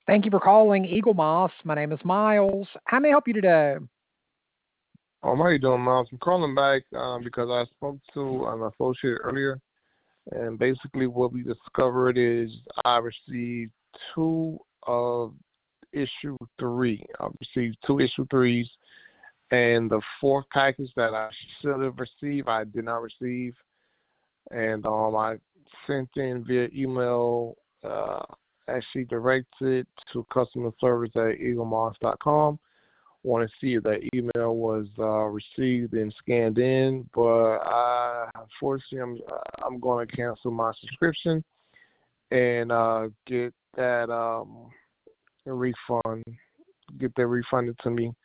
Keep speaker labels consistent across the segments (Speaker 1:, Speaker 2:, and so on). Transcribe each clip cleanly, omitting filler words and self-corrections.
Speaker 1: Thank you for calling Eagle Moss. My name is Miles. How may I help you today?
Speaker 2: How you doing, Miles? I'm calling back because I spoke to an associate earlier, and basically what we discovered is I received two of issue three. I received two issue threes, and the fourth package that I should have received, I did not receive. And I sent in via email, actually directed to customer service at eaglemoss.com. Want to see if that email was received and scanned in, but unfortunately, I'm going to cancel my subscription and get that refund, get that refunded to me.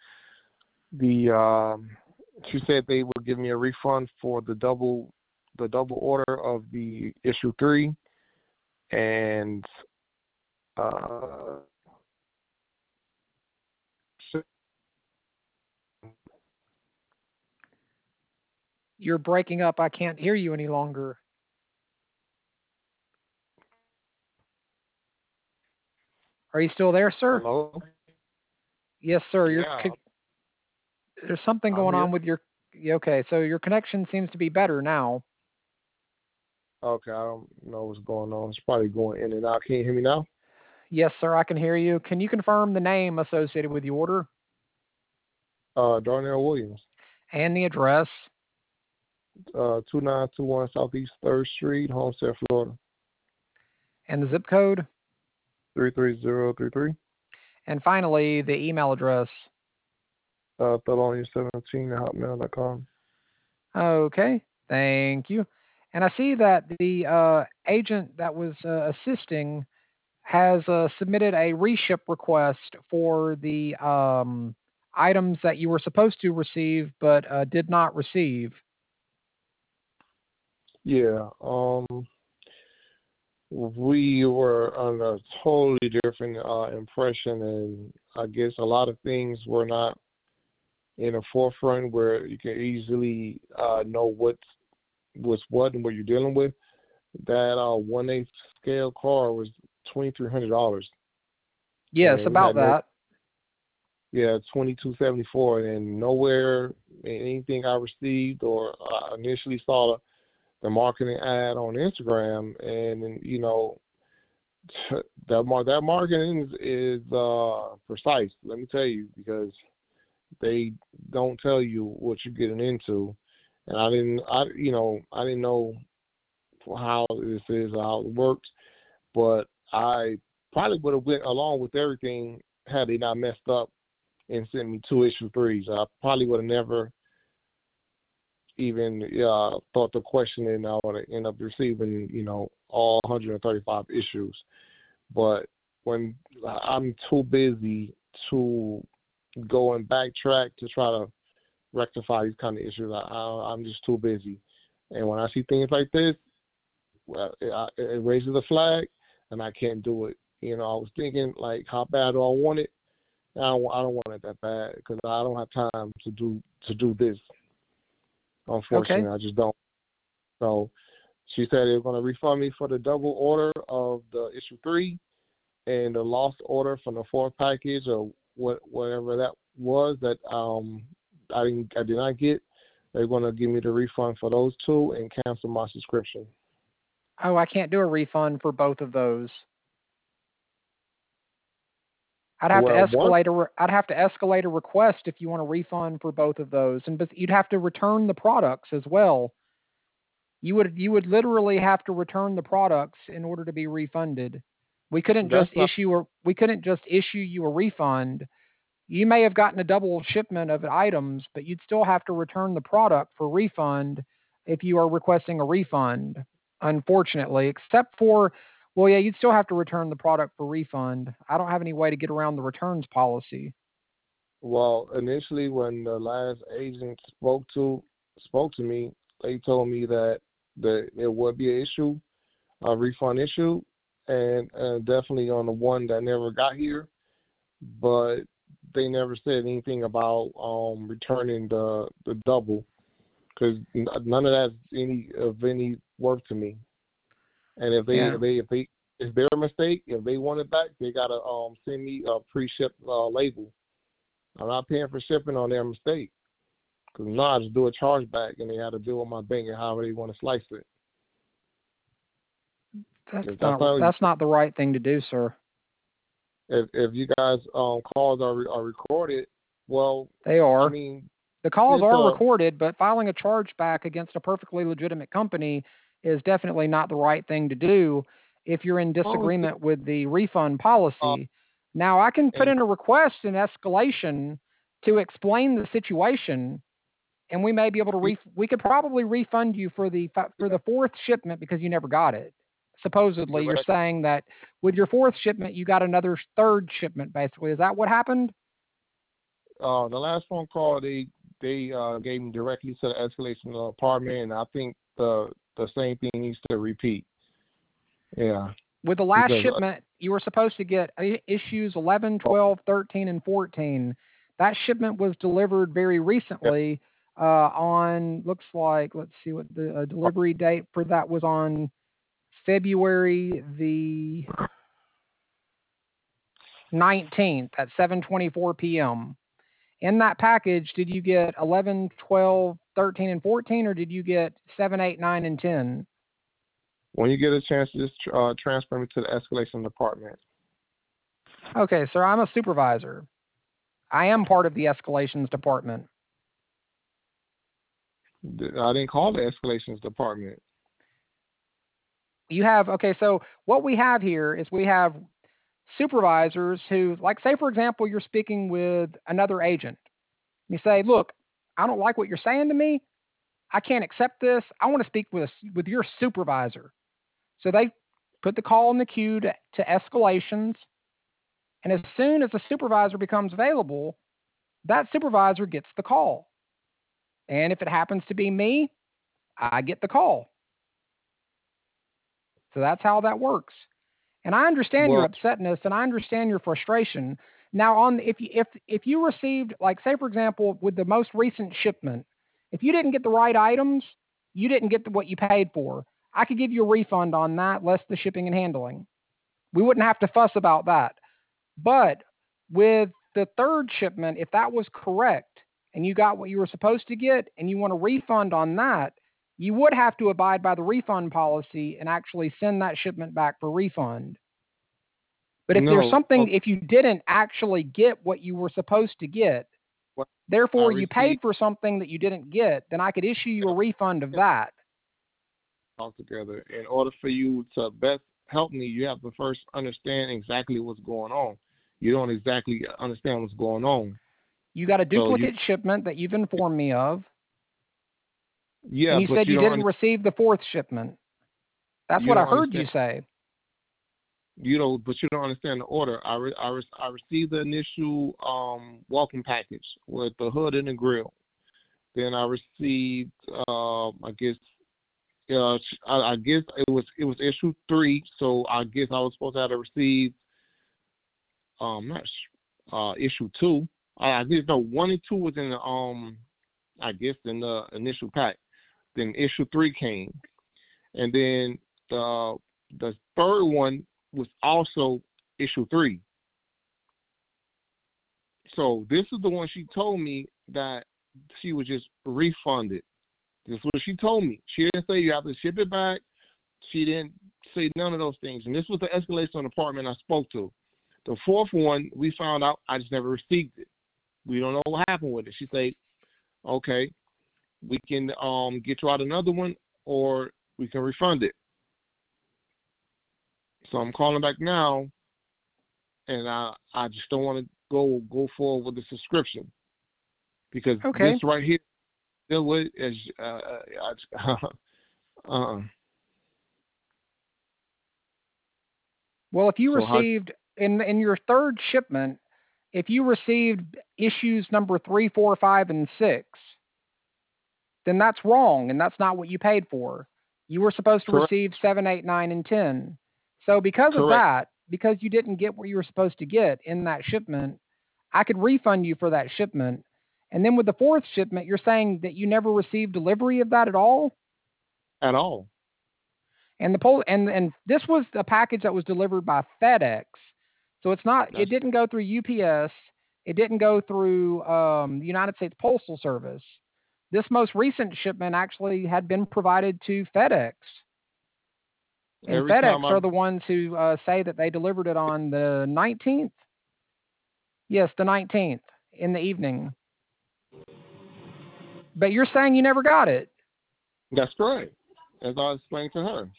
Speaker 2: She said they would give me a refund for the double order of the issue three, and uh,
Speaker 1: You're breaking up. I can't hear you any longer. Are you still there, sir?
Speaker 2: hello.
Speaker 1: Yes, sir.
Speaker 2: Yeah,
Speaker 1: There's something
Speaker 2: I'm
Speaker 1: going on
Speaker 2: here.
Speaker 1: with your. Okay, so your connection seems to be better now.
Speaker 2: Okay, I don't know what's going on. It's probably going in and out. Can you hear me now?
Speaker 1: Yes, sir. I can hear you. Can you confirm the name associated with the order
Speaker 2: Darnell Williams,
Speaker 1: and the address
Speaker 2: 2921 Southeast 3rd Street, Homestead, Florida,
Speaker 1: and the zip code?
Speaker 2: 33033.
Speaker 1: And finally, the email address.
Speaker 2: Thelonious17 at hotmail.com.
Speaker 1: Okay, thank you. And I see that the agent that was assisting has submitted a reship request for the items that you were supposed to receive but did not receive.
Speaker 2: Yeah, we were under a totally different impression, and I guess a lot of things were not in the forefront where you can easily know what's what and what you're dealing with. That 1/8 scale car was $2,300,
Speaker 1: Yes,
Speaker 2: and we
Speaker 1: about
Speaker 2: had no,
Speaker 1: that.
Speaker 2: yeah, 2274, and nowhere in anything I received or initially saw the marketing ad on Instagram, and that marketing is precise. Let me tell you, because they don't tell you what you're getting into, and I didn't know how this is, how it works, but I probably would have went along with everything had they not messed up and sent me two issue threes. I probably would have never even thought the question, and I would have ended up receiving all 135 issues. But when I'm too busy to go and backtrack to try to rectify these kind of issues, I'm just too busy. And when I see things like this, well, it raises a flag, and I can't do it. I was thinking, like, how bad do I want it? I don't want it that bad, because I don't have time to do this.
Speaker 1: Okay.
Speaker 2: Unfortunately, I just don't. So she said they were going to refund me for the double order of the issue three and the lost order from the fourth package, or whatever that was that I did not get. They're going to give me the refund for those two and cancel my subscription.
Speaker 1: Oh, I can't do a refund for both of those.
Speaker 2: Well, one,
Speaker 1: I'd have to escalate a request if you want a refund for both of those, and but you'd have to return the products as well. You would literally have to return the products in order to be refunded.
Speaker 2: that's not.
Speaker 1: We couldn't just issue you a refund. You may have gotten a double shipment of items, but you'd still have to return the product for refund if you are requesting a refund. Unfortunately, except for, well, yeah, you'd still have to return the product for refund. I don't have any way to get around the returns policy.
Speaker 2: Well, initially when the last agent spoke to me, they told me that there would be an issue, a refund issue, and definitely on the one that never got here. But they never said anything about returning the double, because none of that's any of any worth to me. And if they
Speaker 1: Yeah.
Speaker 2: if they if they it's their mistake. If they want it back, they gotta send me a pre-shipped label. I'm not paying for shipping on their mistake. Because I just do a chargeback and they had to deal with my bank and however they want to slice it.
Speaker 1: That's not the right thing to do, sir.
Speaker 2: If you guys calls are recorded, well,
Speaker 1: they are.
Speaker 2: I mean,
Speaker 1: the calls are recorded, but filing a chargeback against a perfectly legitimate company is definitely not the right thing to do if you're in disagreement with the refund policy. Now, I can put in a request in escalation to explain the situation, and we may be able to we could probably refund you for the fourth shipment because you never got it. Supposedly, you're saying that with your fourth shipment, you got another third shipment, basically. Is that what happened?
Speaker 2: The last phone call, they gave me directly to the escalation department, and I think the same thing needs to repeat. Yeah.
Speaker 1: With the last shipment, you were supposed to get issues 11, 12, 13, and 14. That shipment was delivered very recently on, looks like, let's see what the delivery date for that was on February the 19th at 7:24 p.m. In that package, did you get 11, 12, 13, and 14, or did you get 7, 8, 9, and 10?
Speaker 2: When you get a chance, just transfer me to the escalation department.
Speaker 1: Okay, sir, I'm a supervisor. I am part of the escalations department.
Speaker 2: I didn't call the escalations department.
Speaker 1: You have, okay, so what we have here is we have supervisors who, like, say, for example, you're speaking with another agent. You say, look, I don't like what you're saying to me. I can't accept this. I want to speak with your supervisor. So they put the call in the queue to escalations. And as soon as the supervisor becomes available, that supervisor gets the call. And if it happens to be me, I get the call. So that's how that works. And I understand your upsetness and I understand your frustration. Now, if you received, like, say, for example, with the most recent shipment, if you didn't get the right items, you didn't get what you paid for. I could give you a refund on that, less the shipping and handling. We wouldn't have to fuss about that. But with the third shipment, if that was correct and you got what you were supposed to get and you want a refund on that, you would have to abide by the refund policy and actually send that shipment back for refund. But if there's something, if you didn't actually get what you were supposed to get, therefore you paid for something that you didn't get, then I could issue you a refund of that.
Speaker 2: Altogether, in order for you to best help me, you have to first understand exactly what's going on. You don't exactly understand what's going on.
Speaker 1: You got a duplicate shipment that you've informed me of.
Speaker 2: Yeah,
Speaker 1: and you said you didn't receive the fourth shipment. That's what I heard you say.
Speaker 2: But you don't understand the order. I received the initial welcome package with the hood and the grill. Then I received, I guess it was issue 3. So I guess I was supposed to have received issue 2. I guess 1 and 2 was in the I guess in the initial pack. Then issue 3 came, and then the third one was also issue 3. So this is the one she told me that she was just refunded. This is what she told me. She didn't say you have to ship it back. She didn't say none of those things. And this was the escalation department I spoke to. The fourth one, we found out I just never received it. We don't know what happened with it. She said, okay, we can get you out another one, or we can refund it. So I'm calling back now, and I just don't want to go forward with the subscription because this right here, is
Speaker 1: Well, if you received in your third shipment, if you received issues number 3, 4, 5, and 6, then that's wrong, and that's not what you paid for. You were supposed to receive 7, 8, 9, and 10. So because of that, because you didn't get what you were supposed to get in that shipment, I could refund you for that shipment. And then with the fourth shipment, you're saying that you never received delivery of that at all?
Speaker 2: At all.
Speaker 1: And and this was a package that was delivered by FedEx, so it's not. It didn't go through UPS. It didn't go through the United States Postal Service. This most recent shipment actually had been provided to FedEx, and FedEx are the ones who say that they delivered it on the 19th. Yes, the 19th in the evening. But you're saying you never got it.
Speaker 2: That's correct, as I explained to her.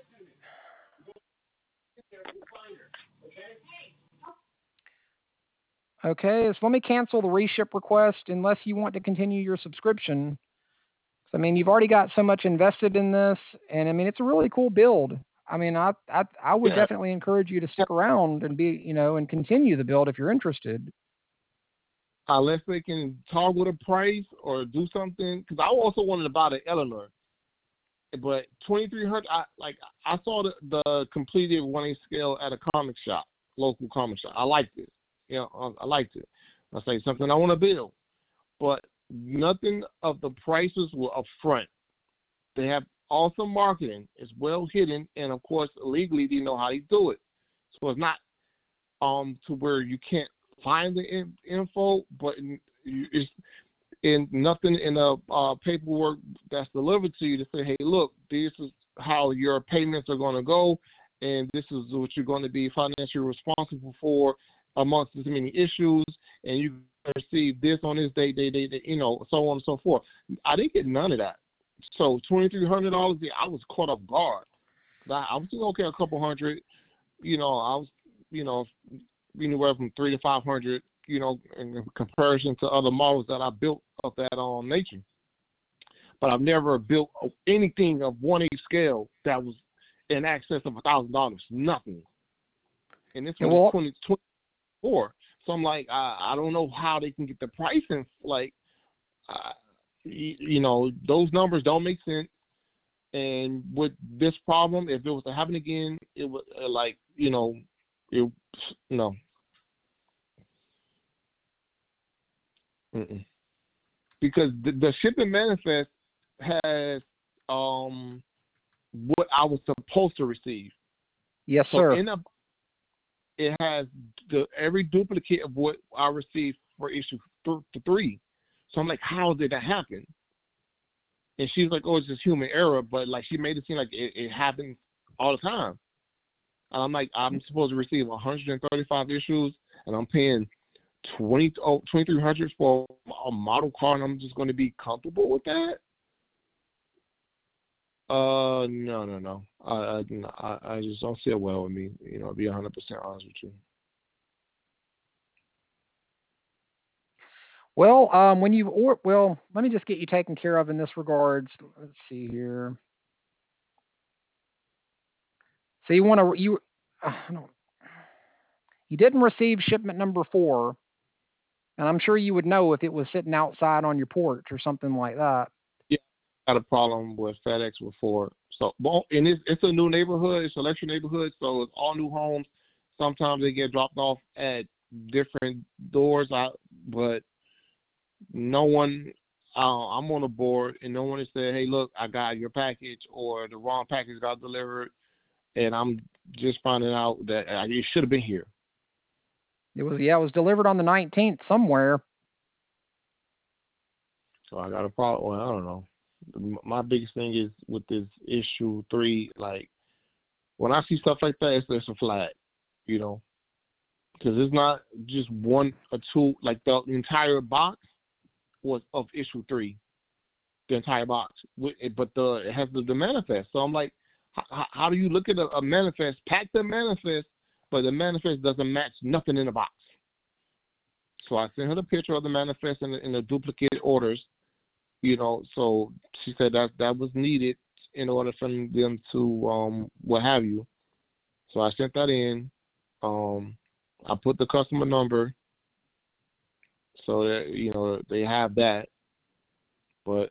Speaker 1: Okay, so let me cancel the reship request unless you want to continue your subscription. I mean, you've already got so much invested in this, and I mean, it's a really cool build. I mean, I would definitely encourage you to stick around and and continue the build if you're interested.
Speaker 2: Unless they can toggle the price or do something, because I also wanted to buy the Eleanor, but 2300. I saw the completed 1/8 scale at a comic shop, local comic shop. I liked it. I liked it. I say something I want to build, but nothing of the prices were upfront. They have awesome marketing. It's well hidden, and of course, legally, they know how they do it. So it's not to where you can't find the info, but it's in nothing in the paperwork that's delivered to you to say, hey, look, this is how your payments are going to go, and this is what you're going to be financially responsible for amongst as many issues, and you receive this on this date, so on and so forth. I didn't get none of that. So $2,300, I was caught off guard. I was thinking, okay, a couple hundred, I was, anywhere from $300 to $500, in comparison to other models that I built of that nature. But I've never built anything of 1/8 scale that was in excess of $1,000. Nothing. And this was 2024. So I'm like, I don't know how they can get the pricing. Like, those numbers don't make sense. And with this problem, if it was to happen again, it would no. Mm-mm. Because the shipping manifest has what I was supposed to receive.
Speaker 1: Yes,
Speaker 2: so
Speaker 1: sir.
Speaker 2: It has every duplicate of what I received for issue 3. So I'm like, how did that happen? And she's like, oh, it's just human error. But like, she made it seem like it happens all the time. And I'm like, I'm supposed to receive 135 issues, and I'm paying $2,300 for a model car, and I'm just going to be comfortable with that? No. I just don't see it well with me. To be 100% honest with you.
Speaker 1: Well, let me just get you taken care of in this regards. Let's see here. So you didn't receive shipment number 4, and I'm sure you would know if it was sitting outside on your porch or something like that.
Speaker 2: Yeah, I got a problem with FedEx before. So, and it's a new neighborhood. It's an electric neighborhood, so it's all new homes. Sometimes they get dropped off at different doors, but no one. I'm on the board, and no one has said, "Hey, look, I got your package," or the wrong package got delivered, and I'm just finding out that it should have been here.
Speaker 1: It was delivered on the 19th somewhere.
Speaker 2: So I got a problem. Well, I don't know. My biggest thing is with this issue 3, like, when I see stuff like that, it's a flag, because it's not just one or two. Like, the entire box was of issue 3, the entire box, but it has the manifest. So I'm like, how do you look at a manifest, pack the manifest, but the manifest doesn't match nothing in the box? So I sent her the picture of the manifest in the duplicate orders. So she said that was needed in order for them to what have you. So I sent that in. I put the customer number so that they have that. But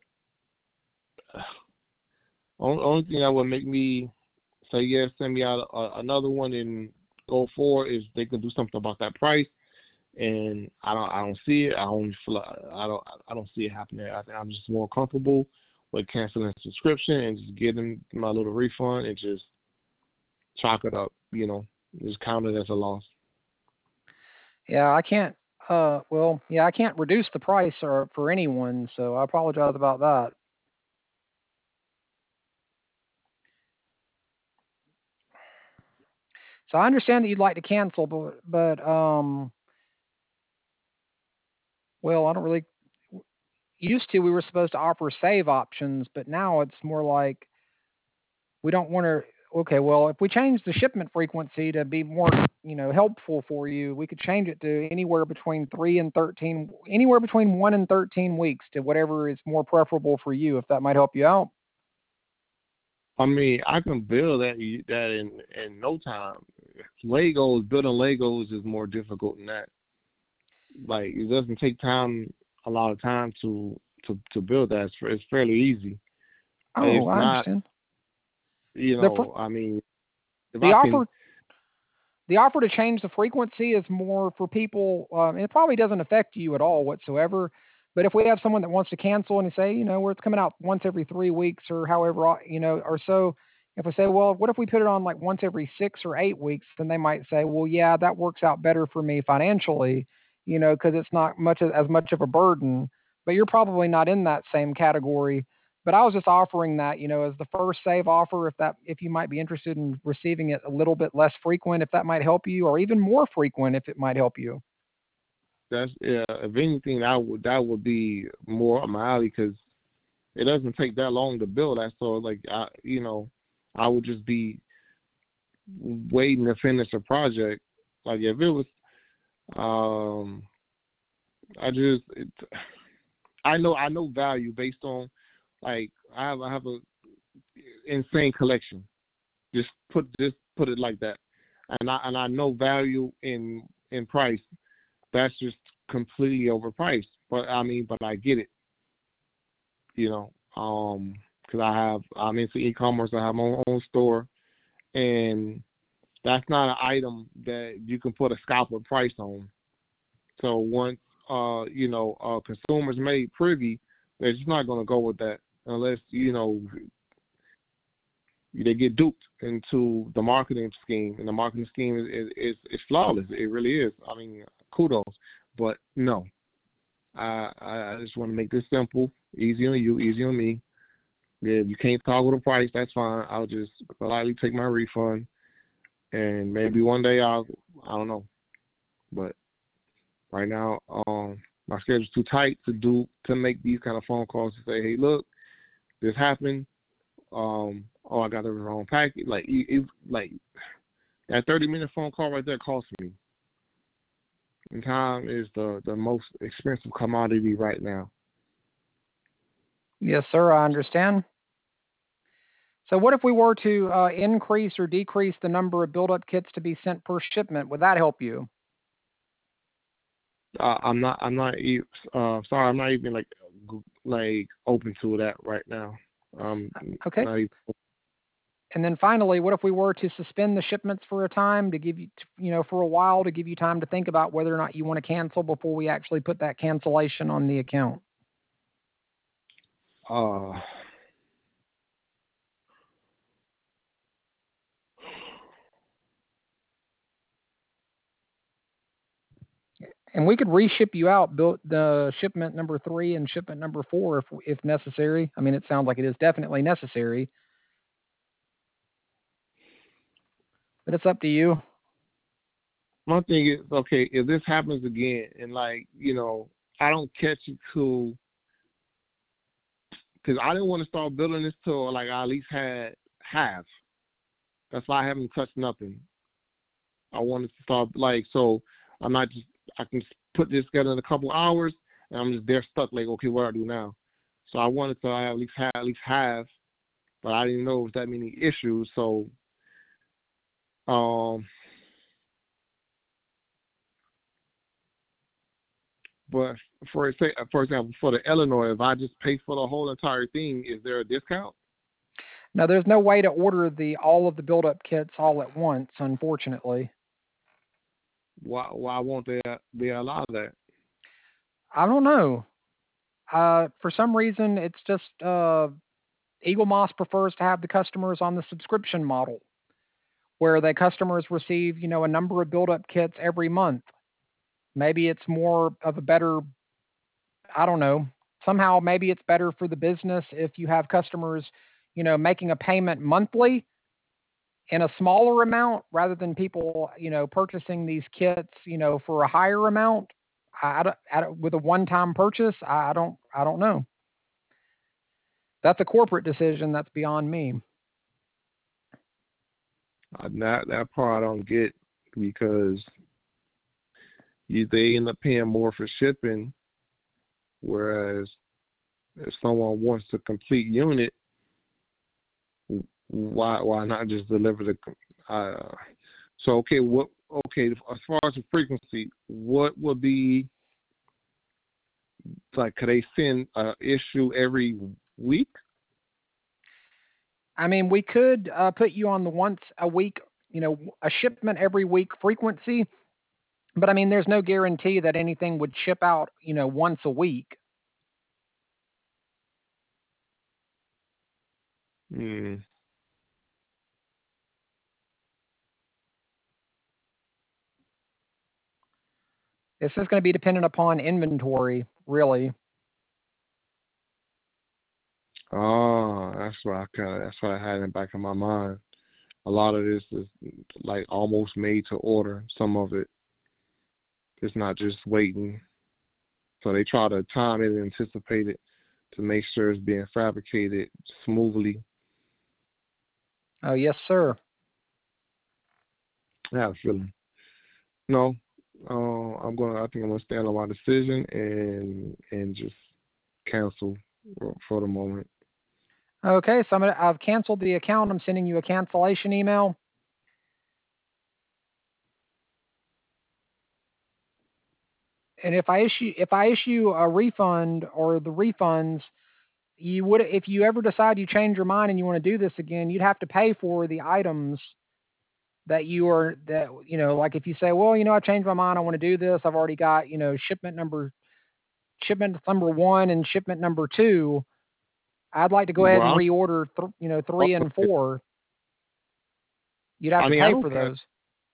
Speaker 2: only thing that would make me say yes, send me out another one and go forward is they can do something about that price. And I don't see it. I don't see it happening. I think I'm just more comfortable with canceling the subscription and just getting my little refund and just chalk it up, just count it as a loss.
Speaker 1: Yeah, I can't. Well, yeah, I can't reduce the price or for anyone, so I apologize about that. So I understand that you'd like to cancel, but well, I don't really. Used to, we were supposed to offer save options, but now it's more like we don't want to. Okay, well, if we change the shipment frequency to be more, helpful for you, we could change it to anywhere between 3 and 13, anywhere between 1 and 13 weeks to whatever is more preferable for you. If that might help you out.
Speaker 2: I mean, I can build that in no time. Building Legos is more difficult than that. Like it doesn't take a lot of time to build that. It's fairly easy. It's
Speaker 1: Oh, I
Speaker 2: not,
Speaker 1: understand. The fr-
Speaker 2: I mean, if
Speaker 1: the
Speaker 2: I can,
Speaker 1: offer the offer to change the frequency is more for people. It probably doesn't affect you at all whatsoever. But if we have someone that wants to cancel and say, where it's coming out once every 3 weeks or however, or so, if we say, well, what if we put it on like once every 6 or 8 weeks, then they might say, well, yeah, that works out better for me financially, because it's not as much of a burden. But you're probably not in that same category. But I was just offering that, as the first save offer, if you might be interested in receiving it a little bit less frequent, if that might help you, or even more frequent if it might help you.
Speaker 2: that's yeah. If anything, that would be more up my alley because it doesn't take that long to build that. So like I would just be waiting to finish a project. Like if it was, um, I know value based on like I have a insane collection. Just put it like that, and I know value in price. That's just completely overpriced. But I get it, you know, because I'm into e-commerce. I have my own store, and that's not an item that you can put a scalper price on. So once consumers made privy, they're just not going to go with that unless they get duped into the marketing scheme, and the marketing scheme is flawless. It really is. I mean, kudos, but no, I just want to make this simple, easy on you, easy on me. Yeah, if you can't toggle the price, that's fine. I'll just politely take my refund, and maybe one day I don't know, but right now, my schedule's too tight to make these kind of phone calls to say, hey, look, this happened. Oh, I got the wrong package. Like that 30-minute phone call right there costs me. And time is the most expensive commodity right now.
Speaker 1: Yes, sir, I understand. So what if we were to increase or decrease the number of build-up kits to be sent per shipment? Would that help you?
Speaker 2: Sorry, I'm not even like open to that right now.
Speaker 1: Okay.
Speaker 2: Not even,
Speaker 1: And then finally, what if we were to suspend the shipments for a time to give you, for a while to give you time to think about whether or not you want to cancel before we actually put that cancellation on the account?
Speaker 2: uh,
Speaker 1: And we could reship you out built the shipment number 3 and shipment number 4 if necessary. I mean, it sounds like it is definitely necessary, but it's up to you.
Speaker 2: my thing is, okay, if this happens again, and I don't catch it till because I didn't want to start building this till like I at least had half. That's why I haven't touched nothing. I wanted to start so I'm not just I can put this together in a couple hours and I'm just there stuck like okay what do I do now? So I wanted to have at least half, but I didn't know it was that many issues. So um, but for example for the Illinois, if I just pay for the whole entire thing, is there a discount?
Speaker 1: Now, there's no way to order the all of the build-up kits all at once, unfortunately.
Speaker 2: Why won't they allow that?
Speaker 1: I don't know. For some reason, it's just Eagle Moss prefers to have the customers on the subscription model, where the customers receive, a number of build-up kits every month. Maybe it's more of a better, I don't know. Somehow, maybe it's better for the business if you have customers, making a payment monthly in a smaller amount rather than people, purchasing these kits, for a higher amount. With a one-time purchase, I don't know. That's a corporate decision. That's beyond me.
Speaker 2: That part I don't get because they end up paying more for shipping, whereas if someone wants a complete unit, why not just deliver the? So okay, as far as the frequency, what would be like? Could they send an issue every week?
Speaker 1: I mean, we could put you on the once a week, a shipment every week frequency, but I mean, there's no guarantee that anything would ship out, once a week.
Speaker 2: Hmm.
Speaker 1: It's just going to be dependent upon inventory, really.
Speaker 2: Oh, that's what I had in the back of my mind. A lot of this is like almost made to order. Some of it it's not just waiting. So they try to time it and anticipate it to make sure it's being fabricated smoothly.
Speaker 1: Oh, yes, sir.
Speaker 2: I have a feeling. No, I think I'm gonna stand on my decision and just cancel for the moment.
Speaker 1: Okay, so I've canceled the account. I'm sending you a cancellation email. And if I issue a refund or the refunds, you would if you ever decide you change your mind and you want to do this again, you'd have to pay for the items that like if you say, well, I changed my mind, I want to do this. I've already got shipment number one and shipment number two. I'd like to go ahead and
Speaker 2: Well,
Speaker 1: reorder, three and four. You'd have
Speaker 2: I
Speaker 1: to
Speaker 2: mean, I
Speaker 1: pay
Speaker 2: don't
Speaker 1: for
Speaker 2: care.
Speaker 1: those.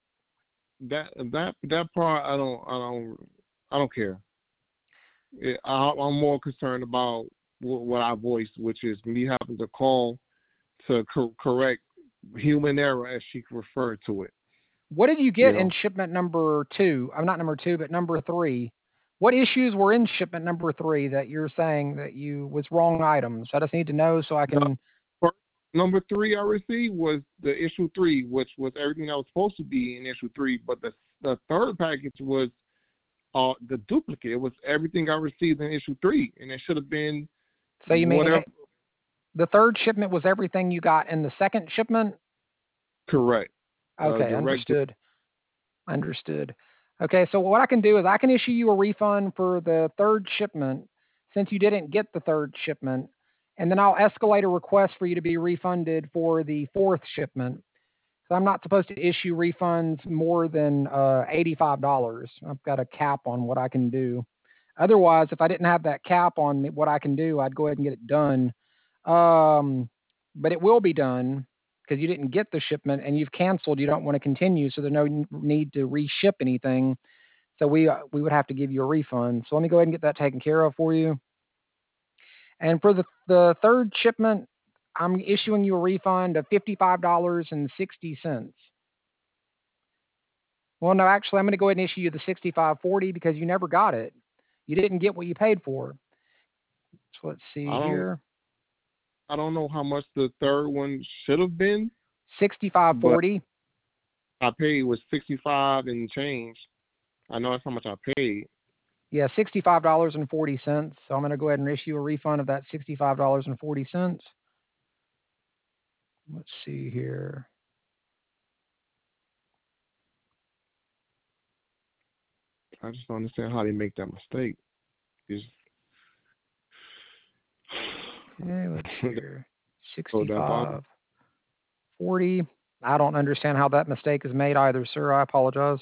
Speaker 2: That part I don't care. I'm more concerned about what I voiced, which is me having to call to correct human error, as she referred to it.
Speaker 1: What did you
Speaker 2: You
Speaker 1: get in
Speaker 2: know,
Speaker 1: shipment number two? I'm not number two, but number three. What issues were in shipment number three that you're saying that you was wrong items? I just need to know so I
Speaker 2: the
Speaker 1: can.
Speaker 2: first, number three I received was the issue three, which was everything that was supposed to be in issue three. But the third package was the duplicate. It was everything I received in issue three, and it should have been
Speaker 1: So you mean
Speaker 2: whatever.
Speaker 1: the third shipment was everything you got in the second shipment?
Speaker 2: Correct.
Speaker 1: Okay,
Speaker 2: The regular.
Speaker 1: understood. Understood. Okay, so what I can do is I can issue you a refund for the third shipment since you didn't get the third shipment, and then I'll escalate a request for you to be refunded for the fourth shipment. So I'm not supposed to issue refunds more than $85. I've got a cap on what I can do. Otherwise, if I didn't have that cap on what I can do, I'd go ahead and get it done. Um, but it will be done because you didn't get the shipment and you've canceled. You don't want to continue, so there's no need to reship anything. So we would have to give you a refund. So let me go ahead and get that taken care of for you. And for the third shipment, I'm issuing you a refund of $55.60. Well, no, actually, I'm going to go ahead and issue you the 65.40 because you never got it. You didn't get what you paid for. So let's see
Speaker 2: I don't
Speaker 1: here.
Speaker 2: I don't know how much the third one should have been, but
Speaker 1: 65.40.
Speaker 2: I paid was 65 and change. I know that's how much I paid.
Speaker 1: Yeah, $65.40. So I'm going to go ahead and issue a refund of that $65.40. Let's see here.
Speaker 2: I just don't understand how they make that mistake. It's,
Speaker 1: Okay, let's see here.
Speaker 2: so diabolical.
Speaker 1: 65.40. I don't understand how that mistake is made either, sir. I apologize.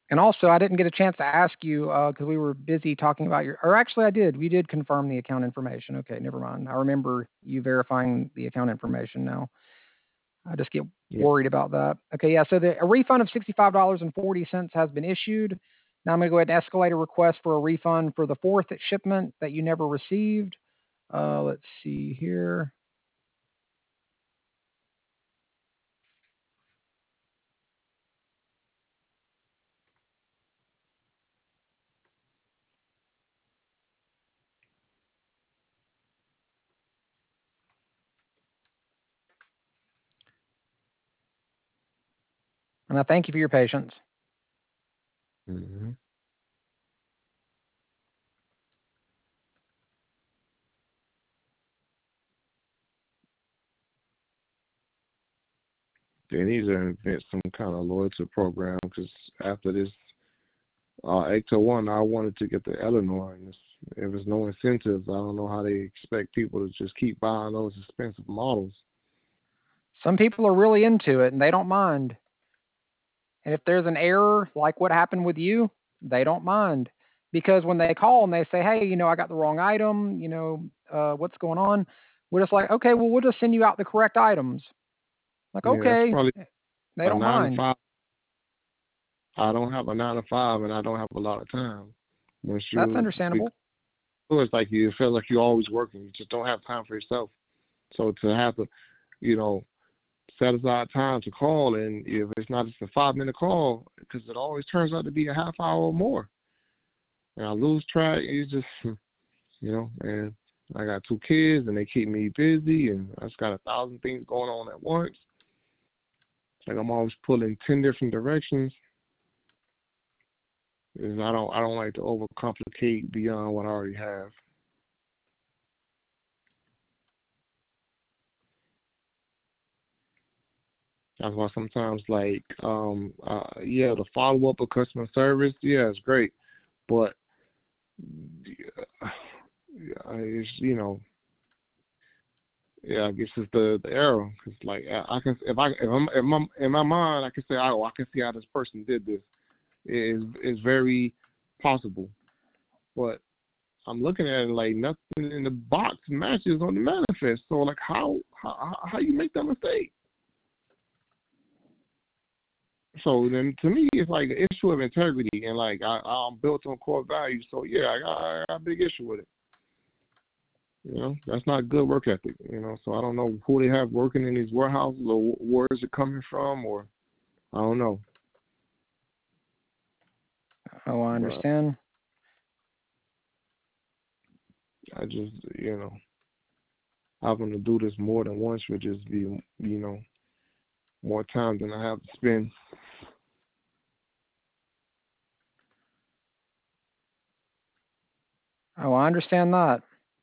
Speaker 1: And also, I didn't get a chance to ask you because we were busy talking about your. Or actually, I did. We did confirm the account information. Okay, never mind. I remember you verifying the account information now. I just get
Speaker 2: Yeah.
Speaker 1: worried about that. Okay, yeah. So a refund of $65.40 has been issued. Now I'm going to go ahead and escalate a request for a refund for the fourth shipment that you never received. Let's see here. And I thank you for your patience.
Speaker 2: Mm-hmm. They need to invent some kind of loyalty program because after this Ecto One, I wanted to get the Eleanor, and if there's no incentives, I don't know how they expect people to just keep buying those expensive models.
Speaker 1: Some people are really into it and they don't mind. And if there's an error like what happened with you, they don't mind. Because when they call and they say, hey, I got the wrong item, what's going on? We're just like, okay, well, we'll just send you out the correct items. Like,
Speaker 2: Yeah, that's
Speaker 1: okay,
Speaker 2: probably
Speaker 1: they
Speaker 2: a
Speaker 1: don't
Speaker 2: nine to
Speaker 1: mind.
Speaker 2: five. I don't have a 9 to 5, and I don't have a lot of time. Once
Speaker 1: That's
Speaker 2: you
Speaker 1: understandable.
Speaker 2: it's like you feel like you're always working. You just don't have time for yourself. So to have to, you know, set aside time to call, and if it's not just a 5 minute call, because it always turns out to be a half hour or more, and I lose track. It's just, and I got 2 kids, and they keep me busy, and I just got 1,000 things going on at once. Like I'm always pulling 10 different directions. And I don't like to overcomplicate beyond what I already have. That's why sometimes, like, the follow up of customer service, yeah, it's great, but it's I guess it's the error. Cause like I can, if I'm in my mind, I can say, oh, I can see how this person did this. It's very possible, but I'm looking at it like nothing in the box matches on the manifest. So like, how you make that mistake? So then, to me, it's like an issue of integrity, and like I'm built on core values. So yeah, I got a big issue with it. That's not good work ethic. So I don't know who they have working in these warehouses, or where is it coming from, or I don't know.
Speaker 1: Oh, I
Speaker 2: But
Speaker 1: understand.
Speaker 2: I just, having to do this more than once would just be, more time than I have to spend.
Speaker 1: Oh, I understand that.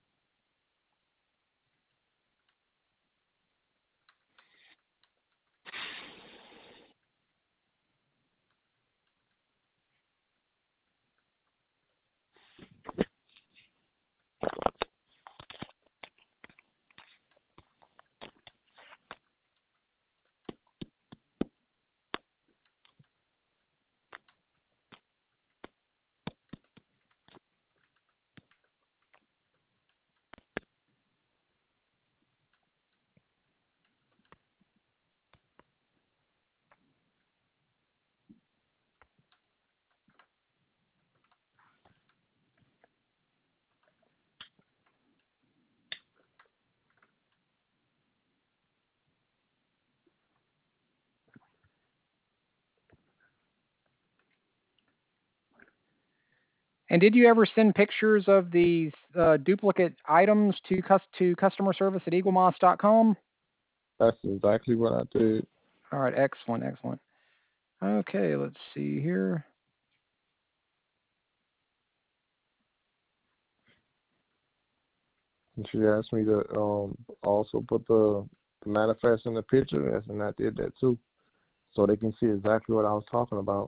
Speaker 1: And did you ever send pictures of these duplicate items to customer service at eaglemoss.com?
Speaker 2: That's exactly what I did.
Speaker 1: All right, excellent, excellent. Okay, let's see here.
Speaker 2: And she asked me to also put the manifest in the picture, and I did that too, so they can see exactly what I was talking about.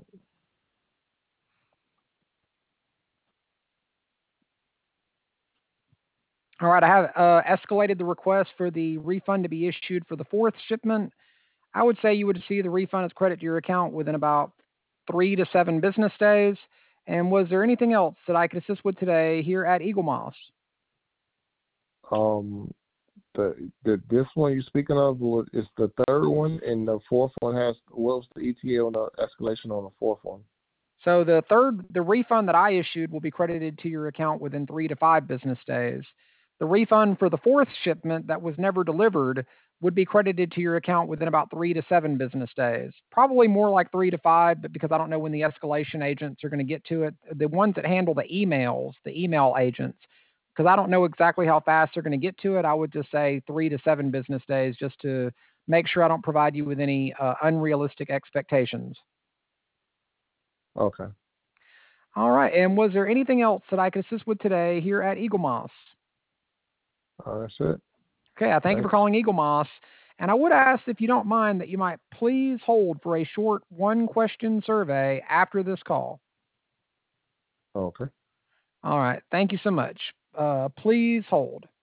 Speaker 1: All right, I have escalated the request for the refund to be issued for the fourth shipment. I would say you would see the refund as credit to your account within about 3 to 7 business days. And was there anything else that I could assist with today here at Eagle Moss?
Speaker 2: Um, this one you're speaking of is the third one, and the fourth one has what was the ETA on the escalation on the fourth one?
Speaker 1: So the refund that I issued will be credited to your account within 3 to 5 business days. The refund for the fourth shipment that was never delivered would be credited to your account within about 3 to 7 business days. Probably more like 3 to 5, but because I don't know when the escalation agents are going to get to it, the ones that handle the emails, the email agents, because I don't know exactly how fast they're going to get to it, I would just say 3 to 7 business days just to make sure I don't provide you with any unrealistic expectations.
Speaker 2: Okay.
Speaker 1: All right. And was there anything else that I could assist with today here at Eagle Moss?
Speaker 2: That's it.
Speaker 1: Okay, I thank you for
Speaker 2: Thanks.
Speaker 1: calling Eagle Moss. And I would ask, if you don't mind, that you might please hold for a short one question survey after this call.
Speaker 2: Okay.
Speaker 1: All right. Thank you so much. Please hold.